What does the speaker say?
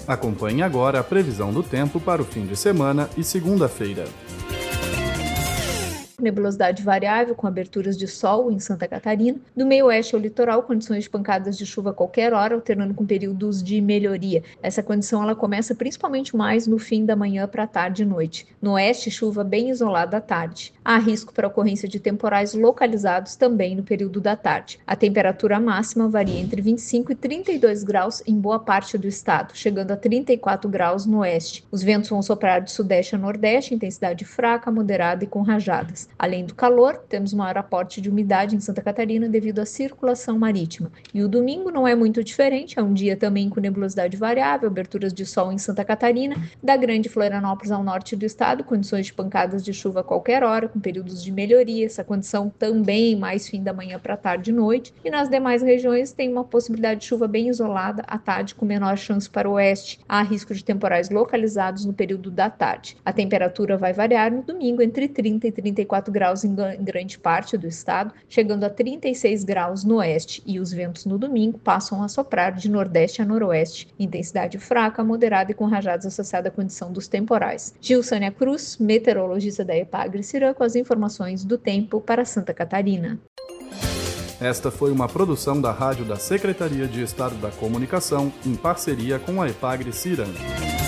Acompanhe agora a previsão do tempo para o fim de semana e segunda-feira. Nebulosidade variável com aberturas de sol em Santa Catarina. Do meio oeste ao litoral, condições de pancadas de chuva a qualquer hora, alternando com períodos de melhoria. Essa condição ela começa principalmente mais no fim da manhã para tarde e noite. No oeste, chuva bem isolada à tarde. Há risco para ocorrência de temporais localizados também no período da tarde. A temperatura máxima varia entre 25 e 32 graus em boa parte do estado, chegando a 34 graus no oeste. Os ventos vão soprar de sudeste a nordeste, intensidade fraca, moderada e com rajadas. Além do calor, temos maior aporte de umidade em Santa Catarina devido à circulação marítima. E o domingo não é muito diferente, é um dia também com nebulosidade variável, aberturas de sol em Santa Catarina, da Grande Florianópolis ao norte do estado, condições de pancadas de chuva a qualquer hora, com períodos de melhoria, essa condição também mais fim da manhã para tarde e noite. E nas demais regiões tem uma possibilidade de chuva bem isolada à tarde, com menor chance para o oeste. Há risco de temporais localizados no período da tarde. A temperatura vai variar no domingo entre 30 e 34 graus em grande parte do estado, chegando a 36 graus no oeste, e os ventos no domingo passam a soprar de nordeste a noroeste, intensidade fraca, moderada e com rajadas associadas à condição dos temporais. Gilsânia Cruz, meteorologista da Epagre-Cirã, com as informações do tempo para Santa Catarina. Esta foi uma produção da Rádio da Secretaria de Estado da Comunicação, em parceria com a Epagre-Cirã.